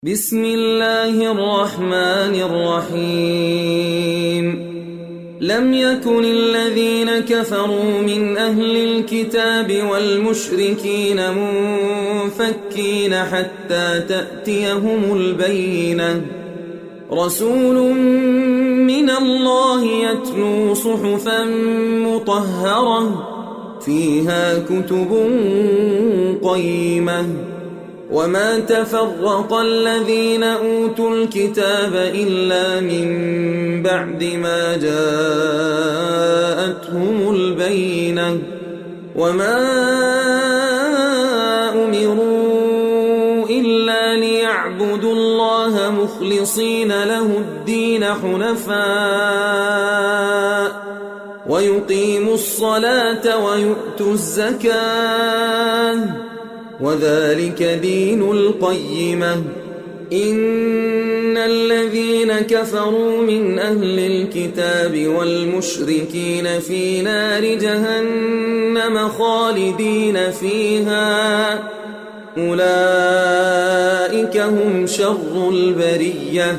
بسم الله الرحمن الرحيم لم يكن الذين كفروا من أهل الكتاب والمشركين منفكين حتى تأتيهم البينة رسول من الله يتلو صحفا مطهرة فيها كتب قيمة وما تفرق الذين أوتوا الكتاب إلا من بعد ما جاءتهم البينة وما أمروا إلا ليعبدوا الله مخلصين له الدين حنفاء ويقيموا الصلاة ويؤتوا الزكاة وذلك دين القيمة إن الذين كفروا من أهل الكتاب والمشركين في نار جهنم خالدين فيها أولئك هم شر البرية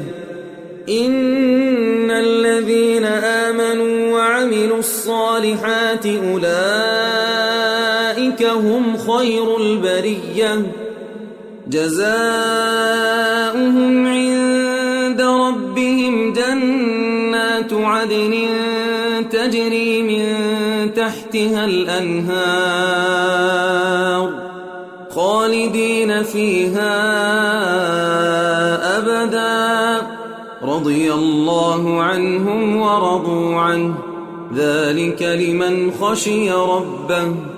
إن الذين آمنوا وعملوا الصالحات أولئك هم خير البرية جزاؤهم عند ربهم جنات عدن تجري من تحتها الأنهار خالدين فيها أبدا رضي الله عنهم ورضوا عنه ذلك لمن خشي ربه